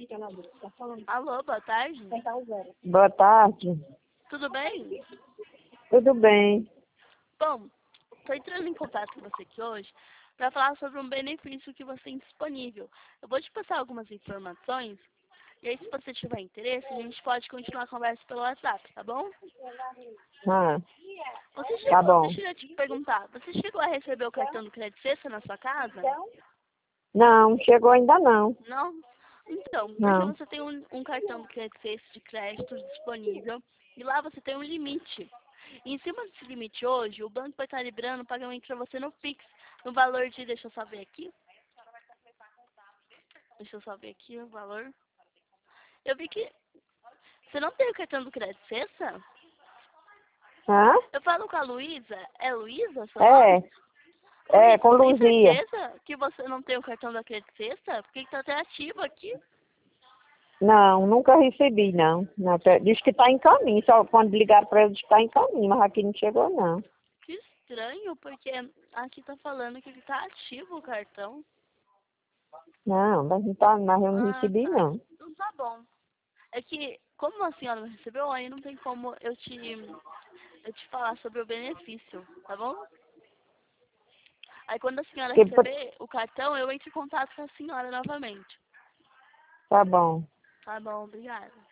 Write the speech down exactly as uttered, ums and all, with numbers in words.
Alô, boa tarde. Boa tarde. Tudo bem? Tudo bem. Bom, estou entrando em contato com você aqui hoje para falar sobre um benefício que você tem disponível. Eu vou te passar algumas informações e aí, se você tiver interesse, a gente pode continuar a conversa pelo WhatsApp, tá bom? Ah, Você chegou, tá bom. deixa eu te perguntar, você chegou a receber o cartão do crédito sexta na sua casa? Não, chegou ainda não. Não? Então, porque Não. você tem um, um cartão do crédito sexta de crédito disponível e lá você tem um limite. E em cima desse limite hoje, o banco vai estar liberando o pagamento para você no Pix, no valor de, deixa eu só ver aqui. Deixa eu só ver aqui o valor. Eu vi que você não tem o cartão do crédito sexta? Hã? Eu falo com a Luísa. É Luísa seu É, nome? é, Luísa, com tem Luzia. certeza que você não tem o cartão da crédito sexta? Porque está até ativo aqui. Não, nunca recebi, não. Não, tá- diz que está em caminho. Só quando ligaram para ele, diz que está em caminho, mas aqui não chegou, não. Que estranho, porque aqui tá falando que ele tá ativo o cartão. Não, mas não tá, mas eu não Ah, recebi, tá. não. Então tá bom. É que, como a senhora não recebeu, aí não tem como eu te, eu te falar sobre o benefício, tá bom? Aí quando a senhora Que, receber o cartão, eu entro em contato com a senhora novamente. tá bom. Tá bom, obrigada.